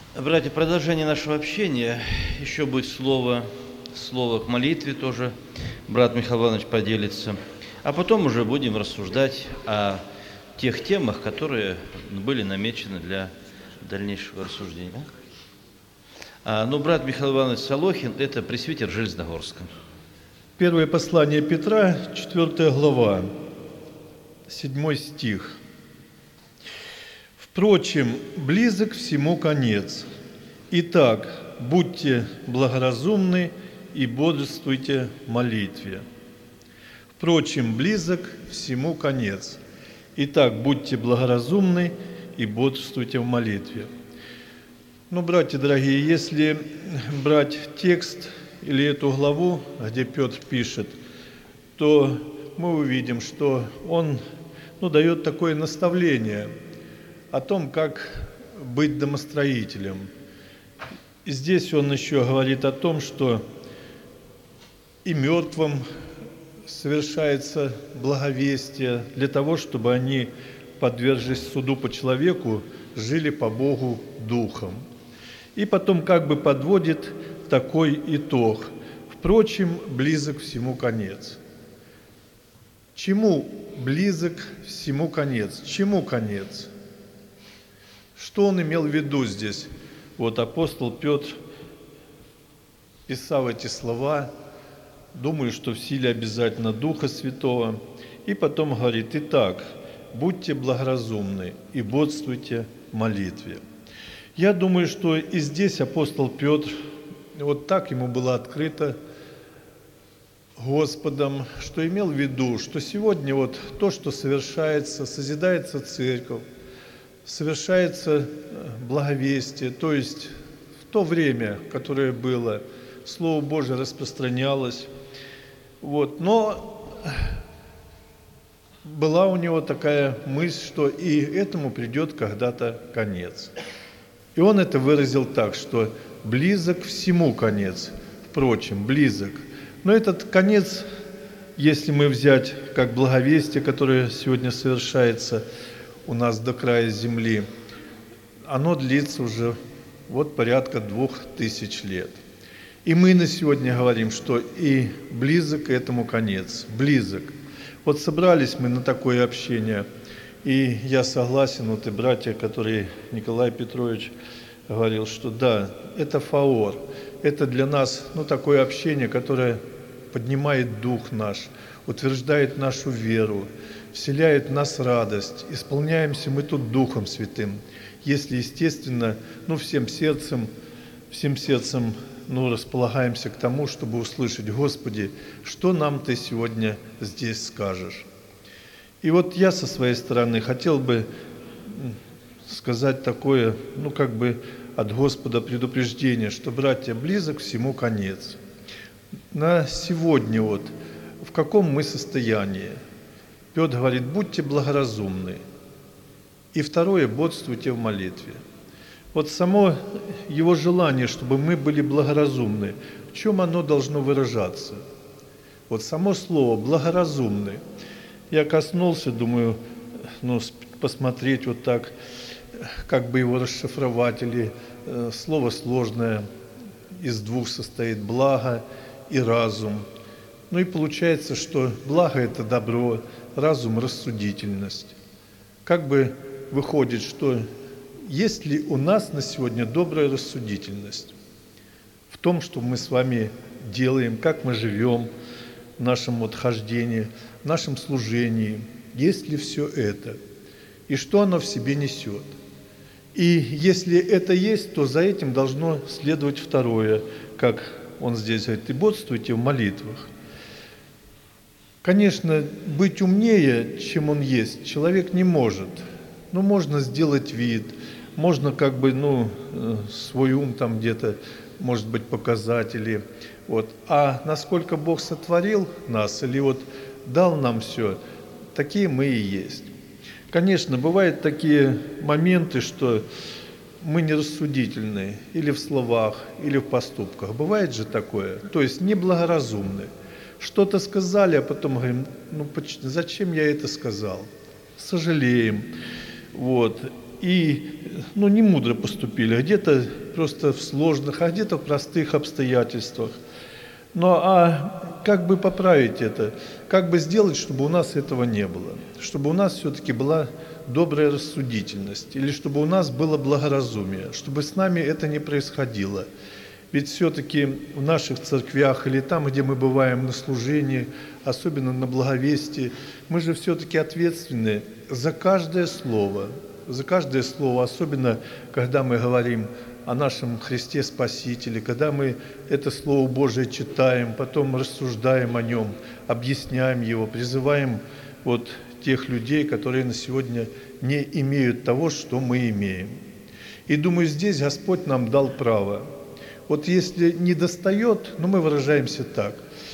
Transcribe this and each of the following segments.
Братья, продолжение нашего общения. Еще будет слово к молитве тоже. Брат Михаил Иванович поделится. А потом уже будем рассуждать о тех темах, которые были намечены для дальнейшего рассуждения. Брат Михаил Иванович Солохин – это пресвитер Железногорска. Первое послание Петра, 4 глава, 7 стих. «Впрочем, близок всему конец. Итак, будьте благоразумны и бодрствуйте в молитве». Впрочем, близок всему конец. Итак, будьте благоразумны и бодрствуйте в молитве. Братья дорогие, если брать текст или эту главу, где Петр пишет, то мы увидим, что он дает такое наставление о том, как быть домостроителем. И здесь он еще говорит о том, что и мертвым совершается благовестие для того, чтобы они, подвергшись суду по человеку, жили по Богу духом. И потом подводит такой итог. Впрочем, близок всему конец. Чему близок всему конец? Чему конец? Что он имел в виду здесь? Апостол Петр, писал эти слова, думаю, что в силе обязательно Духа Святого, и потом говорит: «Итак, будьте благоразумны и бодрствуйте в молитве». Я думаю, что и здесь апостол Петр, так ему было открыто Господом, что имел в виду, что сегодня то, что совершается, созидается церковь, совершается благовестие, то есть в то время, которое было, Слово Божие распространялось. Но была у него такая мысль, что и этому придет когда-то конец. И он это выразил так, что близок всему конец. Впрочем, близок. Но этот конец, если мы взять как благовестие, которое сегодня совершается у нас до края земли, оно длится уже порядка 2000 лет. И мы на сегодня говорим, что и близок к этому конец. Близок. Собрались мы на такое общение, и я согласен, и братья, которые Николай Петрович говорил, что да, это фаор, это для нас такое общение, которое поднимает дух наш, утверждает нашу веру, вселяет в нас радость. Исполняемся мы тут Духом Святым, если, естественно, всем сердцем располагаемся к тому, чтобы услышать: «Господи, что нам Ты сегодня здесь скажешь?» И я со своей стороны хотел бы сказать такое, от Господа предупреждение, что, братья, близок всему конец. На сегодня в каком мы состоянии? Петр говорит: будьте благоразумны. И второе: бодрствуйте в молитве. Само его желание, чтобы мы были благоразумны, в чем оно должно выражаться? Само слово «благоразумны». Я коснулся, думаю, посмотреть так, как бы его расшифровать, или слово сложное, из двух состоит: благо и разум. И получается, что благо – это добро, разум – рассудительность. Выходит, что есть ли у нас на сегодня добрая рассудительность в том, что мы с вами делаем, как мы живем, в нашем хождении, в нашем служении? Есть ли все это? И что оно в себе несет? И если это есть, то за этим должно следовать второе, как он здесь говорит: «И бодрствуйте в молитвах». Конечно, быть умнее, чем он есть, человек не может. Можно сделать вид, можно свой ум где-то, может быть, показать, или А насколько Бог сотворил нас, или дал нам все, такие мы и есть. Конечно, бывают такие моменты, что мы нерассудительны или в словах, или в поступках. Бывает же такое, то есть неблагоразумны. Что-то сказали, а потом говорим: зачем я это сказал? Сожалеем. и не мудро поступили, а где-то просто в сложных, а где-то в простых обстоятельствах. Как бы поправить это? Как бы сделать, чтобы у нас этого не было? Чтобы у нас все-таки была добрая рассудительность, или чтобы у нас было благоразумие, чтобы с нами это не происходило. Ведь все-таки в наших церквях или там, где мы бываем на служении, особенно на благовестии, мы же все-таки ответственны за каждое слово, особенно когда мы говорим о нашем Христе Спасителе, когда мы это Слово Божие читаем, потом рассуждаем о нем, объясняем его, призываем тех людей, которые на сегодня не имеют того, что мы имеем. И думаю, здесь Господь нам дал право. Если не достает, мы выражаемся так.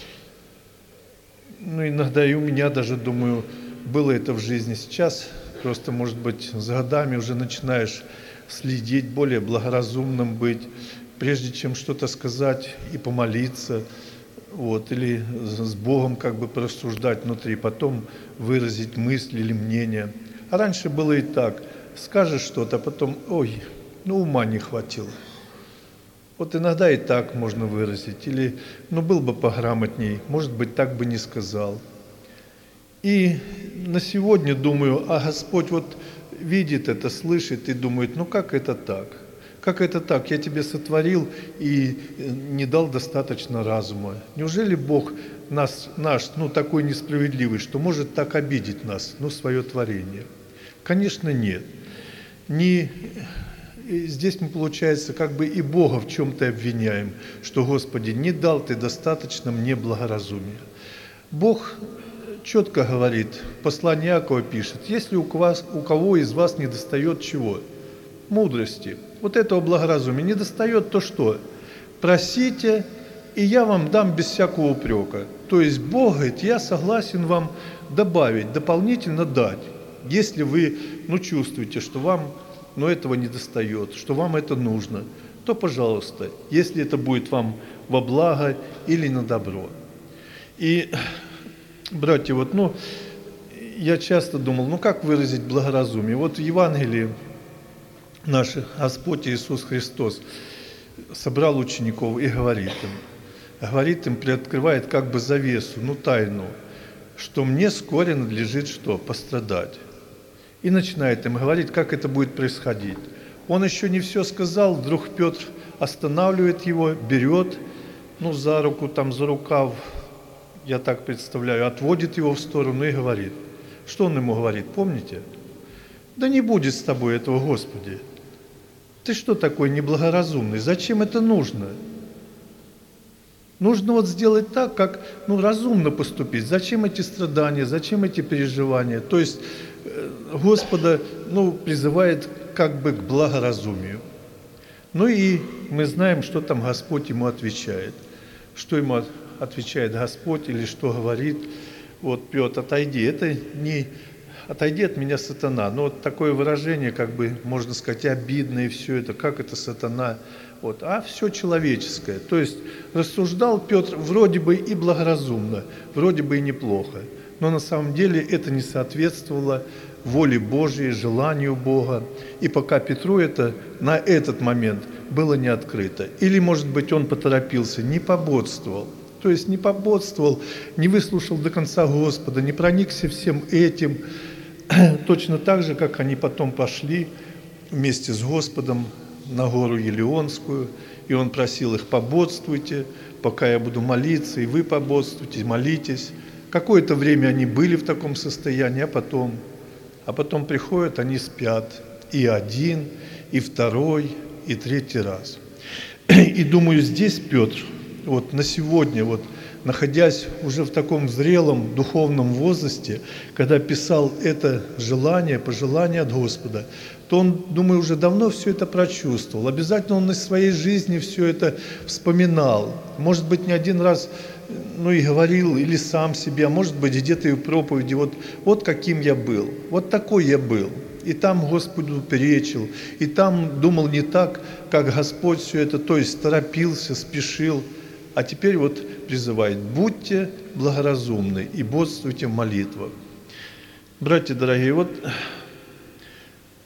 Иногда и у меня даже, думаю, было это в жизни. Сейчас просто, может быть, с годами уже начинаешь следить, более благоразумным быть, прежде чем что-то сказать и помолиться, или с Богом как бы порассуждать внутри, потом выразить мысль или мнение. А раньше было и так: скажешь что-то, а потом, ума не хватило. Иногда и так можно выразить, или, был бы пограмотней, может быть, так бы не сказал. И на сегодня думаю, Господь видит это, слышит и думает, как это так? Как это так? Я тебе сотворил и не дал достаточно разума. Неужели Бог наш, такой несправедливый, что может так обидеть нас, свое творение? Конечно, нет. Здесь мы, получается, как бы и Бога в чем-то обвиняем, что, Господи, не дал Ты достаточно мне благоразумия. Бог четко говорит, в послании Иакова пишет: если у кого из вас не достает чего? Мудрости. Этого благоразумия не достает, то что? Просите, и я вам дам без всякого упрека. То есть Бог говорит, я согласен вам добавить, дополнительно дать, если вы чувствуете, что вам этого не достает, что вам это нужно, то, пожалуйста, если это будет вам во благо или на добро. И, братья, я часто думал, как выразить благоразумие. В Евангелии наш Господь Иисус Христос собрал учеников и говорит им, приоткрывает как бы завесу, тайну, что мне вскоре надлежит что? Пострадать. И начинает им говорить, как это будет происходить. Он еще не все сказал, вдруг Петр останавливает его, берет, за руку, за рукав, я так представляю, отводит его в сторону и говорит. Что он ему говорит, помните? Да не будет с тобой этого, Господи. Ты что такой неблагоразумный? Зачем это нужно? Нужно сделать так, как разумно поступить. Зачем эти страдания, зачем эти переживания? То есть Господа призывает как бы к благоразумию. И мы знаем, что там Господь ему отвечает. Что ему отвечает Господь или что говорит. Петр, отойди. Это не отойди от меня, сатана. Такое выражение, как бы, можно сказать, обидное все это. Как это сатана? А все человеческое. То есть рассуждал Петр вроде бы и благоразумно, вроде бы и неплохо. Но на самом деле это не соответствовало воле Божьей, желанию Бога. И пока Петру это на этот момент было не открыто. Или, может быть, он поторопился, не пободствовал. То есть не пободствовал, не выслушал до конца Господа, не проникся всем этим. Точно так же, как они потом пошли вместе с Господом на гору Елеонскую, и он просил их: пободствуйте, пока я буду молиться, и вы пободствуйте, молитесь. Какое-то время они были в таком состоянии, а потом приходят, они спят. И один, и второй, и третий раз. И думаю, здесь Петр, на сегодня, находясь уже в таком зрелом духовном возрасте, когда писал это желание, пожелание от Господа, то он, думаю, уже давно все это прочувствовал. Обязательно он из своей жизни все это вспоминал. Может быть, не один раз, и говорил, или сам себе, а может быть, где-то и в проповеди, вот каким я был, вот такой я был. И там Господу перечил, и там думал не так, как Господь все это, то есть торопился, спешил. А теперь призывает: будьте благоразумны и бодствуйте в молитвах. Братья дорогие,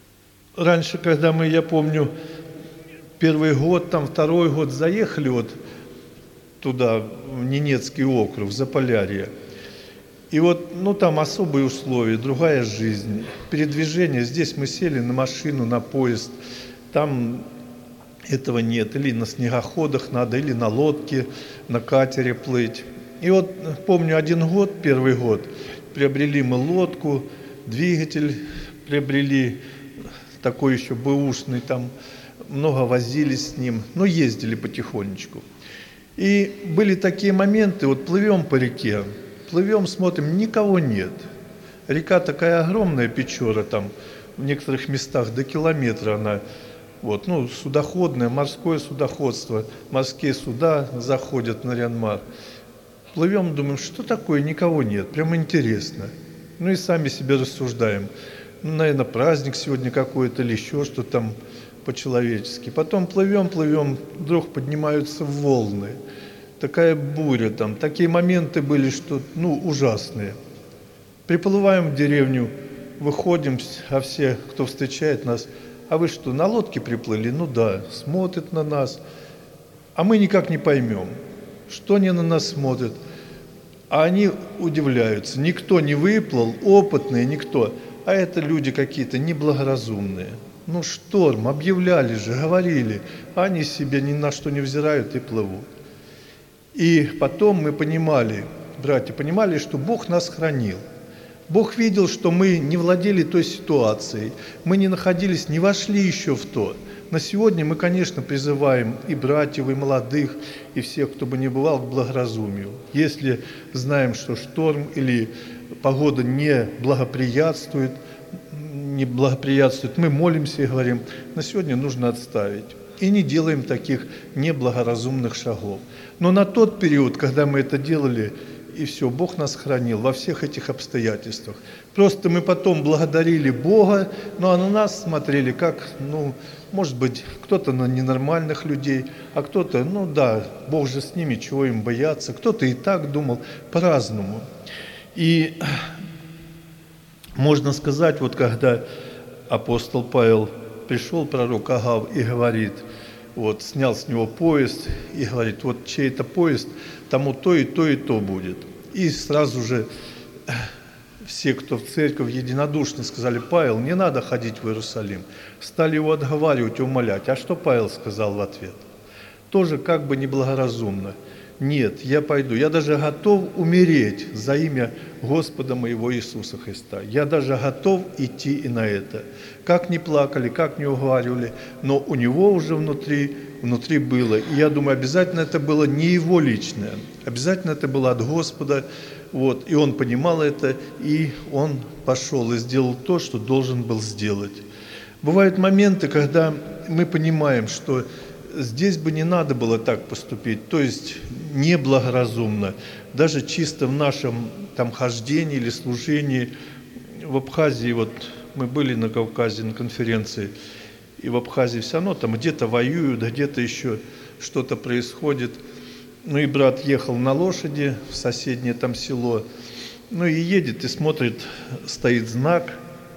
раньше, когда мы, я помню, первый год, там второй год заехали вот туда, в Ненецкий округ, в Заполярье. И вот, ну, там особые условия, другая жизнь, передвижение. Здесь мы сели на машину, на поезд, там этого нет. Или на снегоходах надо, или на лодке, на катере плыть. И вот помню, один год, первый год, приобрели мы лодку, двигатель приобрели, такой еще бэушный, там много возились с ним, но ездили потихонечку. И были такие моменты, вот плывем по реке, плывем, смотрим, никого нет. Река такая огромная, Печора, там в некоторых местах до километра она, вот, ну, судоходное, морское судоходство, морские суда заходят на Нарьян-Мар. Плывем, думаем, что такое, никого нет, прямо интересно. Ну и сами себе рассуждаем. Ну, наверное, праздник сегодня какой-то или еще что там по-человечески. Потом плывем, вдруг поднимаются волны. Такая буря там, такие моменты были, что, ну, ужасные. Приплываем в деревню, выходим, а все, кто встречает нас, а вы что, на лодке приплыли? Ну да, смотрят на нас, а мы никак не поймем, что они на нас смотрят. А они удивляются, никто не выплыл, опытные, никто, а это люди какие-то неблагоразумные. Ну, шторм, объявляли же, говорили, а они себе ни на что не взирают и плывут. И потом мы понимали, братья, понимали, что Бог нас хранил. Бог видел, что мы не владели той ситуацией, мы не находились, не вошли еще в то. На сегодня мы, конечно, призываем и братьев, и молодых, и всех, кто бы ни бывал, к благоразумию. Если знаем, что шторм или погода не благоприятствует, мы молимся и говорим, на сегодня нужно отставить. И не делаем таких неблагоразумных шагов. Но на тот период, когда мы это делали, и все, Бог нас хранил во всех этих обстоятельствах. Просто мы потом благодарили Бога, ну а на нас смотрели как, ну, может быть, кто-то на ненормальных людей, а кто-то, ну да, Бог же с ними, чего им бояться. Кто-то и так думал, по-разному. И можно сказать, вот когда апостол Павел пришел, пророк Агав, и говорит, вот, снял с него поезд, и говорит, вот чей-то поезд, тому то и то, и то будет. И сразу же все, кто в церковь, единодушно сказали, Павел, не надо ходить в Иерусалим. Стали его отговаривать, умолять. А что Павел сказал в ответ? Тоже как бы неблагоразумно. Нет, я пойду. Я даже готов умереть за имя Господа моего Иисуса Христа. Я даже готов идти и на это. Как ни плакали, как ни уговаривали, но у него уже внутри было. И я думаю, обязательно это было не его личное. Обязательно это было от Господа. Вот, и он понимал это, и он пошел и сделал то, что должен был сделать. Бывают моменты, когда мы понимаем, что здесь бы не надо было так поступить, то есть неблагоразумно, даже чисто в нашем там хождении или служении. В Абхазии, вот мы были на Кавказе на конференции, и в Абхазии все равно там где-то воюют, где-то еще что-то происходит. Ну и брат ехал на лошади в соседнее там село, ну и едет и смотрит, стоит знак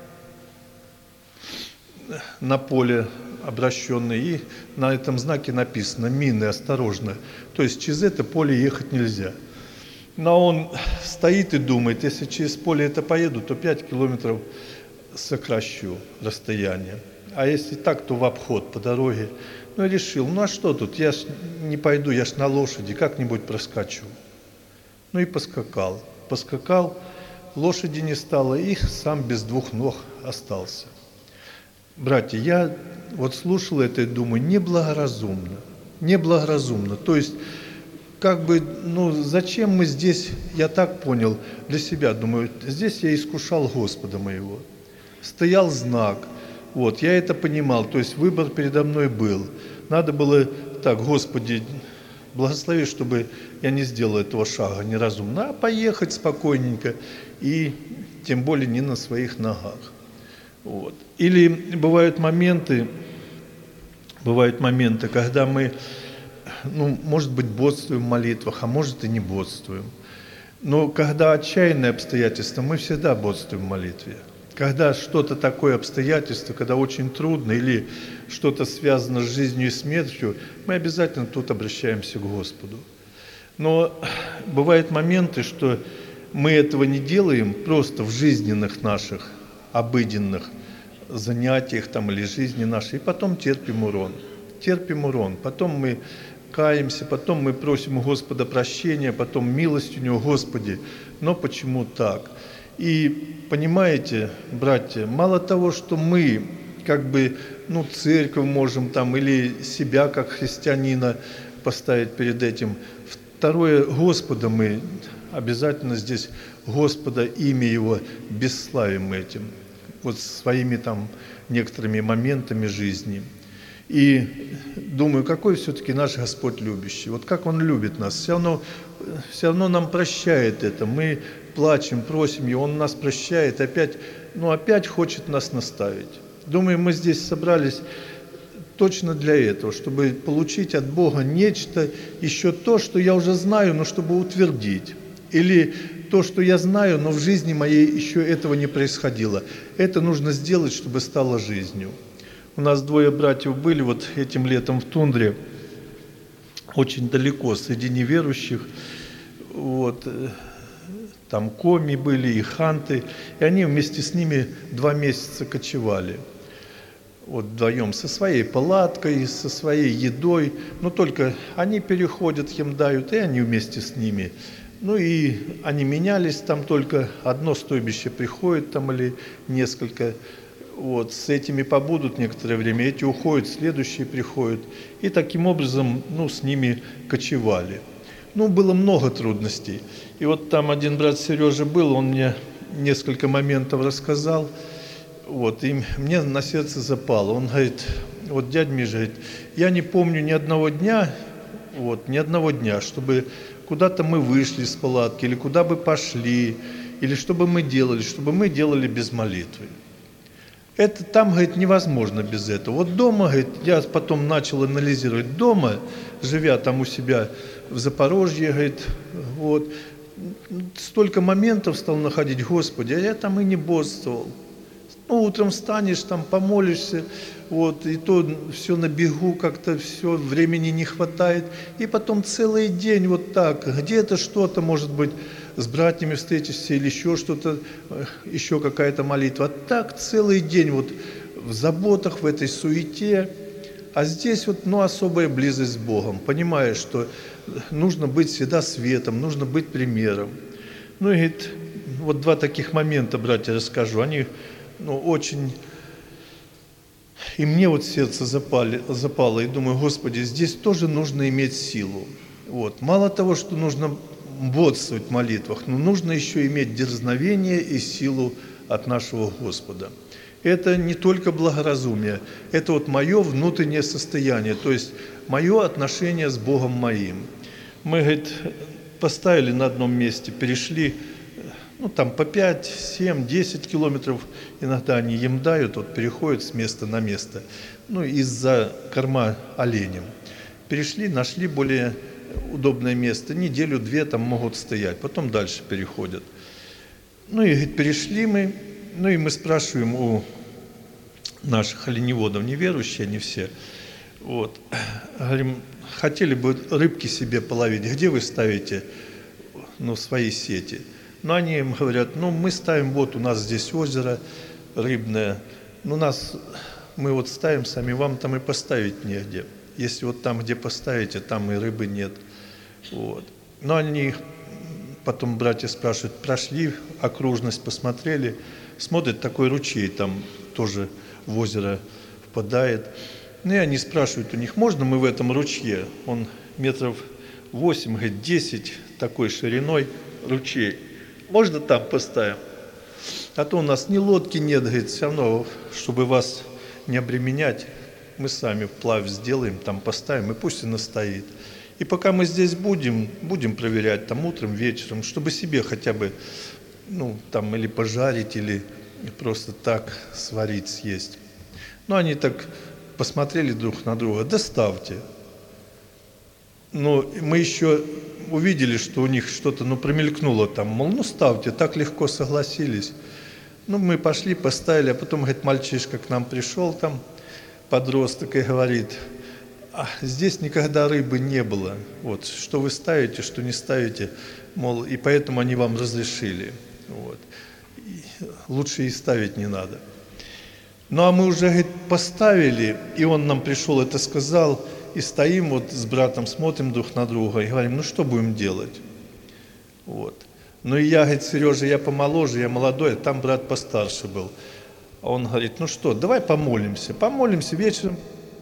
на поле обращенный, и на этом знаке написано «Мины, осторожно». То есть через это поле ехать нельзя. Но он стоит и думает, если через поле это поеду, то 5 километров сокращу расстояние. А если так, то в обход по дороге. Ну и решил, ну а что тут, я ж не пойду, я ж на лошади, как-нибудь проскочу. Ну и поскакал. Лошади не стало, и сам без двух ног остался. Братья, я вот слушал это и думаю, неблагоразумно. То есть, как бы, ну зачем мы здесь, я так понял для себя, думаю, здесь я искушал Господа моего. Стоял знак, вот, я это понимал, то есть выбор передо мной был. Надо было так, Господи, благослови, чтобы я не сделал этого шага неразумно, а поехать спокойненько и тем более не на своих ногах. Вот. Или бывают моменты, когда мы, ну, может быть, бодствуем в молитвах, а может и не бодствуем. Но когда отчаянные обстоятельства, мы всегда бодствуем в молитве. Когда что-то такое обстоятельство, когда очень трудно или что-то связано с жизнью и смертью, мы обязательно тут обращаемся к Господу. Но бывают моменты, что мы этого не делаем просто в жизненных наших, обыденных занятиях там, или жизни нашей, и потом терпим урон. Терпим урон. Потом мы каемся, потом мы просим у Господа прощения, потом милость у Него, Господи, но почему так? И понимаете, братья, мало того, что мы как бы, церковь можем там или себя как христианина поставить перед этим. Второе, Господа мы обязательно здесь, Господа, имя Его бесславим этим, вот своими там некоторыми моментами жизни. И думаю, какой все-таки наш Господь любящий, вот как Он любит нас, все равно нам прощает это, мы плачем, просим Его, Он нас прощает, опять хочет нас наставить. Думаю, мы здесь собрались точно для этого, чтобы получить от Бога нечто, еще то, что я уже знаю, но чтобы утвердить. Или то, что я знаю, но в жизни моей еще этого не происходило. Это нужно сделать, чтобы стало жизнью. У нас 2 братьев были вот этим летом в тундре, очень далеко, среди неверующих. Вот. Там коми были и ханты, и они вместе с ними 2 месяца кочевали. Вот вдвоем, со своей палаткой, со своей едой, но только они переходят, им дают, и они вместе с ними. И они менялись, там только одно стойбище приходит, там или несколько, вот, с этими побудут некоторое время, эти уходят, следующие приходят, и таким образом, с ними кочевали. Было много трудностей. И вот там один брат Сережа был, он мне несколько моментов рассказал, вот, и мне на сердце запало. Он говорит, вот дядя Миша, говорит, я не помню ни одного дня, чтобы куда-то мы вышли с палатки, или куда бы пошли, или что бы мы делали без молитвы. Это там, говорит, невозможно без этого. Вот дома, говорит, я потом начал анализировать, дома, живя там у себя в Запорожье, говорит, вот, столько моментов стал находить, Господи, а я там и не бодрствовал. Утром встанешь, там помолишься, вот, и то все на бегу, как-то все, времени не хватает. И потом целый день вот так, где-то что-то, может быть, с братьями встретишься или еще что-то, еще какая-то молитва. А так целый день вот в заботах, в этой суете. А здесь вот, особая близость с Богом. Понимаешь, что нужно быть всегда светом, нужно быть примером. И говорит, вот 2 таких момента, братья, расскажу. Они очень, и мне вот сердце запало, и думаю, Господи, здесь тоже нужно иметь силу. Вот. Мало того, что нужно бодрствовать в молитвах, но нужно еще иметь дерзновение и силу от нашего Господа. Это не только благоразумие, это вот мое внутреннее состояние, то есть мое отношение с Богом моим. Мы, говорит, поставили на одном месте, перешли, там по 5, 7, 10 километров иногда они им дают, вот переходят с места на место, из-за корма оленем. Перешли, нашли более удобное место, 1-2 там могут стоять, потом дальше переходят. И, говорит, перешли мы, и мы спрашиваем у наших оленеводов, неверующие они все, вот, говорим, хотели бы рыбки себе половить, где вы ставите, свои сети? Но они им говорят, мы ставим, вот у нас здесь озеро рыбное, мы вот ставим сами, вам там и поставить негде. Если вот там, где поставите, там и рыбы нет. Вот. Но они потом, братья спрашивают, прошли окружность, посмотрели, смотрят, такой ручей там тоже в озеро впадает. И они спрашивают у них, можно мы в этом ручье, он метров 8, говорит, 10 такой шириной ручей, можно там поставим? А то у нас ни лодки нет, говорит, все равно, чтобы вас не обременять, мы сами вплавь сделаем, там поставим, и пусть она стоит. И пока мы здесь будем проверять там утром, вечером, чтобы себе хотя бы, там или пожарить, или просто так сварить, съесть. Они так посмотрели друг на друга, доставьте. Мы еще увидели, что у них что-то, промелькнуло там, мол, ставьте, так легко согласились. Ну, мы пошли, поставили, а потом, говорит, мальчишка к нам пришел, там, подросток, и говорит, здесь никогда рыбы не было. Вот, что вы ставите, что не ставите, мол, и поэтому они вам разрешили. Вот. И лучше и ставить не надо. Ну, а мы уже, говорит, поставили, и он нам пришел, это сказал, и стоим вот с братом, смотрим друг на друга и говорим, ну, что будем делать? Вот. Ну, и я, говорит, Сережа, я помоложе, я молодой, а там брат постарше был. А он говорит, ну что, давай помолимся. Помолимся вечером.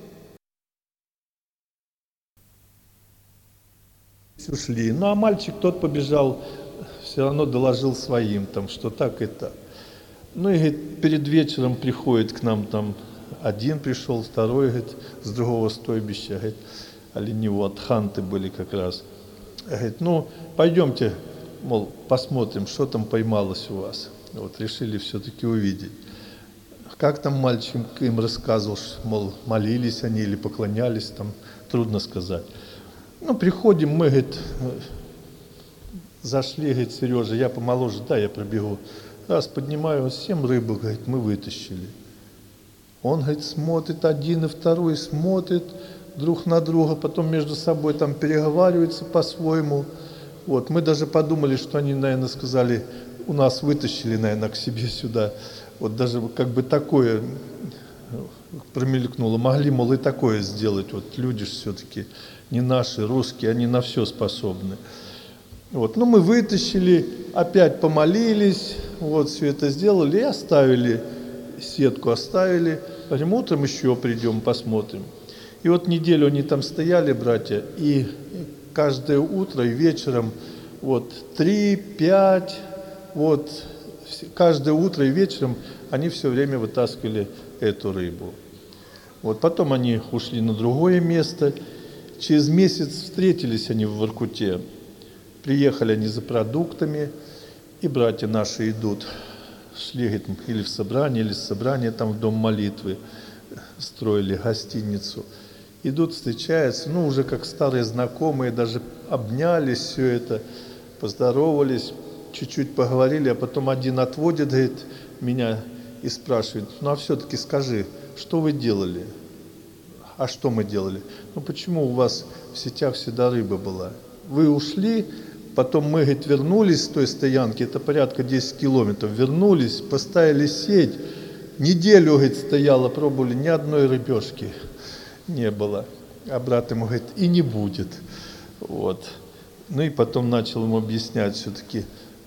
Ушли. Ну, а мальчик тот побежал, все равно доложил своим, там, что так и так. Ну, и, говорит, перед вечером приходит к нам, там, один пришел, второй, говорит, с другого стойбища, говорит, оленево, от ханты были как раз. Говорит, ну, пойдемте, мол, посмотрим, что там поймалось у вас. Вот, решили все-таки увидеть. Как там мальчик им рассказывал, мол, молились они или поклонялись, там, трудно сказать. Ну, приходим, мы, говорит, зашли, говорит, Сережа, я помоложе, да, я пробегу. Раз поднимаю, 7 рыбок, говорит, мы вытащили. Он, говорит, смотрит, один и второй смотрит друг на друга, потом между собой там переговариваются по-своему. Вот, мы даже подумали, что они, наверное, сказали, у нас вытащили, наверное, к себе сюда. Вот даже как бы такое промелькнуло. Могли, мол, и такое сделать. Вот люди же все-таки не наши, русские, они на все способны. Вот, ну, мы вытащили, опять помолились, вот, все это сделали и оставили, сетку оставили. Говорим, утром еще придем, посмотрим. И вот неделю они там стояли, братья, и каждое утро и вечером, вот, 3-5, вот, каждое утро и вечером они все время вытаскивали эту рыбу. Вот, потом они ушли на другое место. Через месяц встретились они в Воркуте. Приехали они за продуктами, и братья наши идут, шли, говорит, или в собрание, или с собрания, там в дом молитвы, строили гостиницу. Идут, встречаются, ну, уже как старые знакомые, даже обнялись, все это, поздоровались, чуть-чуть поговорили, а потом один отводит, говорит, меня и спрашивает, ну, а все-таки скажи, что вы делали? А что мы делали? Ну, почему у вас в сетях всегда рыба была? Вы ушли, потом мы, говорит, вернулись с той стоянки, это порядка 10 километров, вернулись, поставили сеть, неделю, говорит, стояла, пробовали, ни одной рыбешки не было. А брат ему говорит, и не будет. Вот. Ну и потом начал ему объяснять все-таки,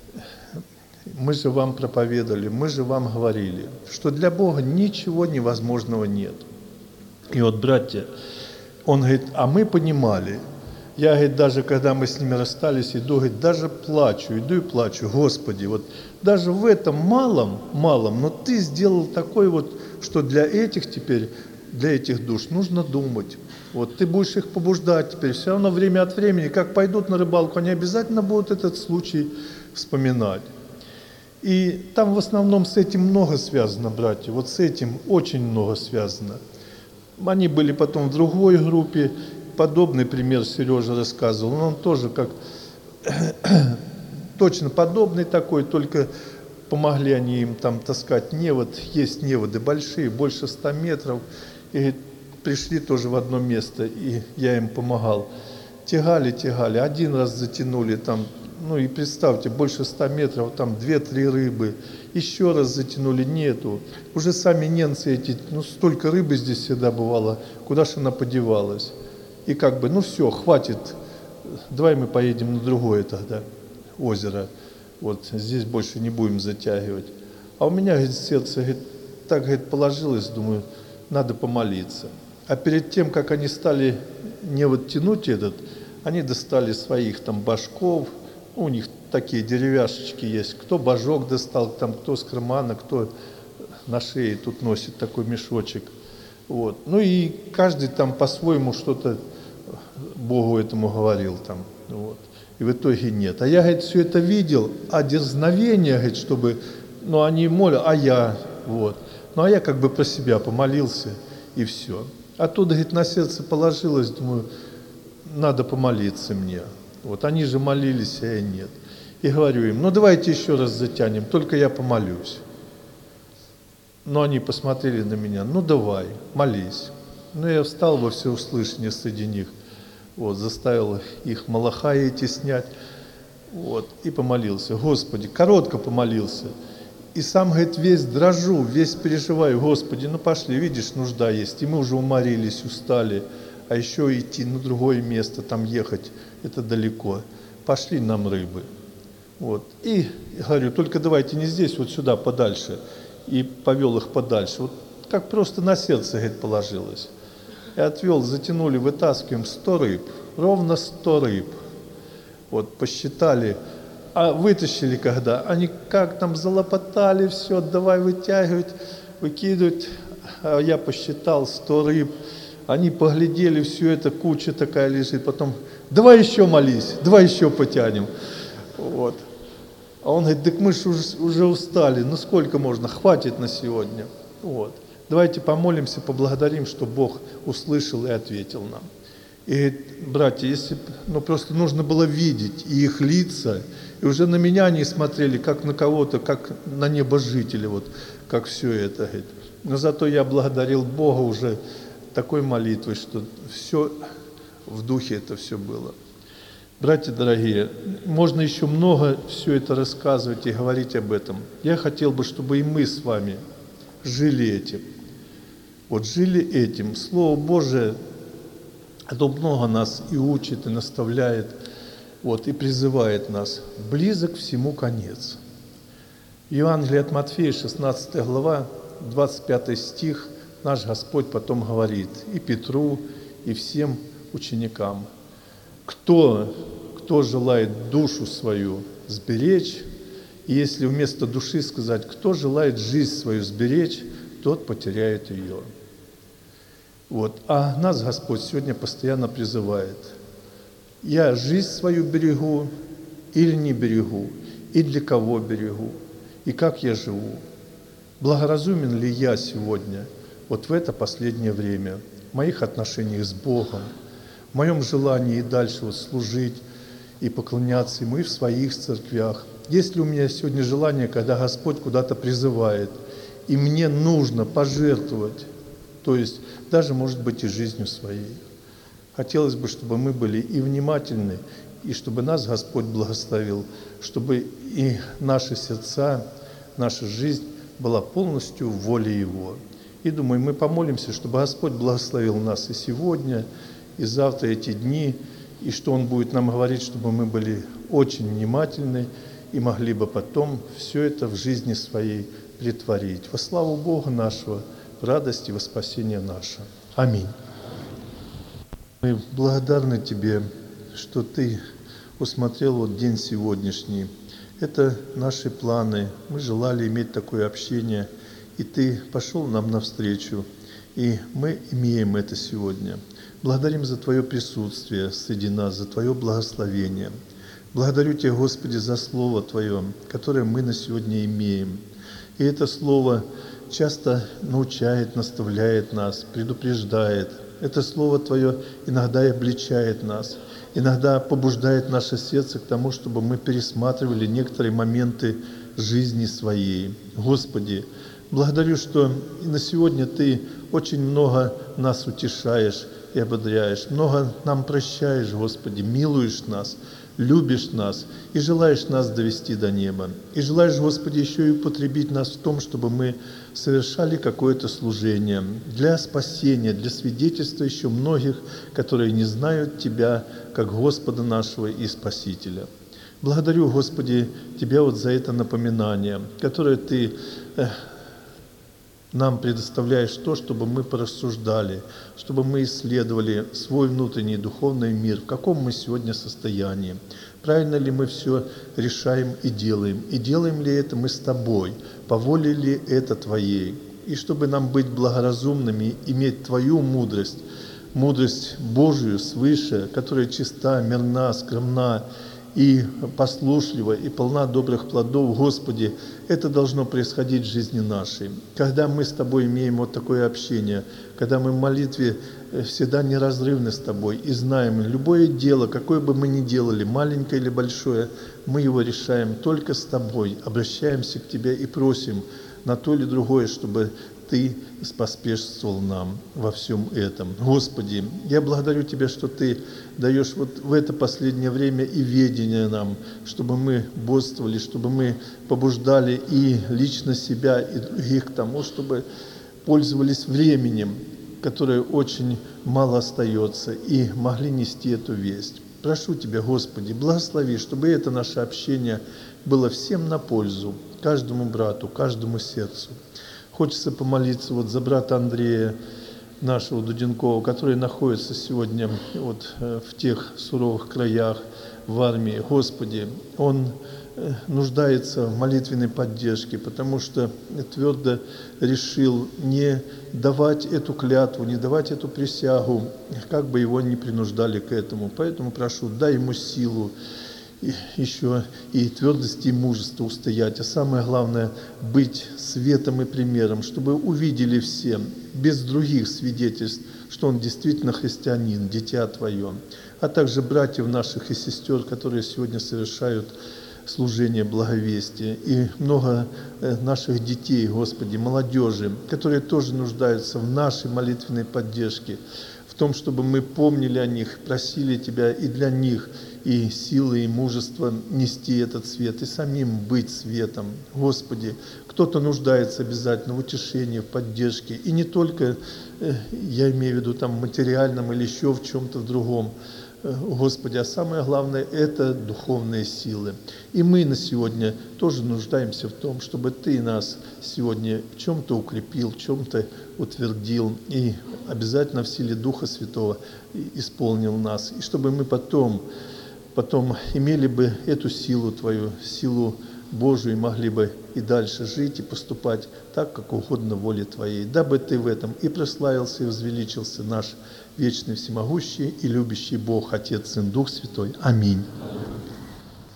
мы же вам проповедовали, мы же вам говорили, что для Бога ничего невозможного нет. И вот, братья, он говорит, а мы понимали. Я, говорит, даже когда мы с ними расстались, иду, говорит, даже плачу, иду и плачу, Господи, вот даже в этом малом, но Ты сделал такой вот, что для этих теперь, для этих душ нужно думать. Вот Ты будешь их побуждать теперь, все равно время от времени, как пойдут на рыбалку, они обязательно будут этот случай вспоминать. И там в основном с этим много связано, братья, вот с этим очень много связано. Они были потом в другой группе, подобный пример Сережа рассказывал, но он тоже как точно подобный такой, только помогли они им там таскать невод, есть неводы большие, больше 100 метров, и пришли тоже в одно место, и я им помогал. Тягали, один раз затянули там, ну и представьте, больше 100 метров, там 2-3 рыбы, еще раз затянули, нету. Уже сами немцы эти, ну столько рыбы здесь всегда бывало, куда же она подевалась? И как бы, ну все, хватит, давай мы поедем на другое тогда озеро, вот здесь больше не будем затягивать. А у меня, говорит, сердце, говорит, так, говорит, положилось, думаю, надо помолиться. А перед тем, как они стали невод тянуть этот, они достали своих там башков, у них такие деревяшечки есть, кто божок достал, там, кто с кармана, кто на шее тут носит такой мешочек. Вот. Ну и каждый там по-своему что-то Богу этому говорил там. Вот. И в итоге нет. А я, говорит, все это видел, а дерзновение, говорит, чтобы, ну они молят, а я, вот. Ну а я как бы про себя помолился, и все. Оттуда, говорит, на сердце положилось, думаю, надо помолиться мне. Вот они же молились, а я нет. И говорю им, ну давайте еще раз затянем, только я помолюсь. Но они посмотрели на меня, ну давай, молись. Ну я встал во всеуслышание среди них, вот, заставил их малахаи эти снять, вот, и помолился. Господи, коротко помолился. И сам, говорит, весь дрожу, весь переживаю. Господи, ну пошли, видишь, нужда есть. И мы уже уморились, устали. А еще идти на другое место, там ехать, это далеко. Пошли нам рыбы. Вот. И говорю, только давайте не здесь, вот сюда, подальше. И повел их подальше. Вот как просто на сердце, говорит, положилось. И отвел, затянули, вытаскиваем 100 рыб. Ровно 100 рыб. Вот, посчитали. А вытащили когда? Они как там залопотали, все, давай вытягивать, выкидывать. А я посчитал 100 рыб. Они поглядели, все это, куча такая лежит. Потом, давай еще молись, давай еще потянем. Вот. А он говорит, так мы же уже устали, ну сколько можно, хватит на сегодня. Вот. Давайте помолимся, поблагодарим, что Бог услышал и ответил нам. И говорит, братья, если просто нужно было видеть и их лица, и уже на меня они смотрели, как на кого-то, как на небожителя, вот, как все это. Говорит. Но зато я благодарил Бога уже такой молитвой, что все в духе это все было. Братья дорогие, можно еще много все это рассказывать и говорить об этом. Я хотел бы, чтобы и мы с вами жили этим. Вот жили этим. Слово Божие, оно много нас и учит, и наставляет, вот, и призывает нас. Близок всему конец. Евангелие от Матфея, 16 глава, 25 стих, наш Господь потом говорит и Петру, и всем ученикам. Кто желает душу свою сберечь, и если вместо души сказать, кто желает жизнь свою сберечь, тот потеряет ее. Вот. А нас Господь сегодня постоянно призывает. Я жизнь свою берегу или не берегу, и для кого берегу, и как я живу. Благоразумен ли я сегодня, вот в это последнее время, в моих отношениях с Богом, в моем желании и дальше вот служить и поклоняться Ему и в своих церквях. Есть ли у меня сегодня желание, когда Господь куда-то призывает, и мне нужно пожертвовать, то есть даже, может быть, и жизнью своей. Хотелось бы, чтобы мы были и внимательны, и чтобы нас Господь благословил, чтобы и наши сердца, наша жизнь была полностью в воле Его. И думаю, мы помолимся, чтобы Господь благословил нас и сегодня, и завтра эти дни, и что Он будет нам говорить, чтобы мы были очень внимательны и могли бы потом все это в жизни своей претворить. Во славу Бога нашего, в радости во спасение наше. Аминь. Мы благодарны Тебе, что Ты усмотрел вот день сегодняшний. Это наши планы. Мы желали иметь такое общение, и Ты пошел нам навстречу, и мы имеем это сегодня. Благодарим за Твое присутствие среди нас, за Твое благословение. Благодарю Тебя, Господи, за Слово Твое, которое мы на сегодня имеем. И это Слово часто научает, наставляет нас, предупреждает. Это Слово Твое иногда и обличает нас, иногда побуждает наше сердце к тому, чтобы мы пересматривали некоторые моменты жизни своей. Господи, благодарю, что и на сегодня Ты очень много нас утешаешь и ободряешь, много нам прощаешь, Господи, милуешь нас, любишь нас и желаешь нас довести до неба. И желаешь, Господи, еще и употребить нас в том, чтобы мы совершали какое-то служение для спасения, для свидетельства еще многих, которые не знают Тебя как Господа нашего и Спасителя. Благодарю, Господи, Тебя вот за это напоминание, которое Ты нам предоставляешь то, чтобы мы порассуждали, чтобы мы исследовали свой внутренний духовный мир, в каком мы сегодня состоянии. Правильно ли мы все решаем и делаем ли это мы с Тобой, по воле ли это Твоей. И чтобы нам быть благоразумными, иметь Твою мудрость, мудрость Божию свыше, которая чиста, мирна, скромна, и послушлива, и полна добрых плодов, Господи, это должно происходить в жизни нашей. Когда мы с Тобой имеем вот такое общение, когда мы в молитве всегда неразрывны с Тобой и знаем, любое дело, какое бы мы ни делали, маленькое или большое, мы его решаем только с Тобой, обращаемся к Тебе и просим, на то или другое, чтобы Ты поспешствовал нам во всем этом. Господи, я благодарю Тебя, что Ты даешь вот в это последнее время и ведение нам, чтобы мы бодствовали, чтобы мы побуждали и лично себя, и других к тому, чтобы пользовались временем, которое очень мало остается, и могли нести эту весть. Прошу Тебя, Господи, благослови, чтобы это наше общение было всем на пользу, каждому брату, каждому сердцу. Хочется помолиться вот за брата Андрея, нашего Дуденкова, который находится сегодня вот в тех суровых краях в армии. Господи, он нуждается в молитвенной поддержке, потому что твердо решил не давать эту клятву, не давать эту присягу, как бы его ни принуждали к этому. Поэтому прошу, дай ему силу, еще и твердости и мужества устоять, а самое главное быть светом и примером, чтобы увидели все, без других свидетельств, что он действительно христианин, дитя Твое, а также братьев наших и сестер, которые сегодня совершают служение благовестия, и много наших детей, Господи, молодежи, которые тоже нуждаются в нашей молитвенной поддержке, в том, чтобы мы помнили о них, просили Тебя и для них, и силы, и мужество нести этот свет, и самим быть светом. Господи, кто-то нуждается обязательно в утешении, в поддержке, и не только, я имею в виду, там, материальном или еще в чем-то в другом, Господи, а самое главное – это духовные силы. И мы на сегодня тоже нуждаемся в том, чтобы Ты нас сегодня в чем-то укрепил, в чем-то утвердил, и обязательно в силе Духа Святого исполнил нас, и чтобы мы потом имели бы эту силу Твою, силу Божию, и могли бы и дальше жить и поступать так, как угодно воле Твоей, дабы Ты в этом и прославился, и возвеличился наш вечный, всемогущий и любящий Бог, Отец, Сын, Дух Святой. Аминь.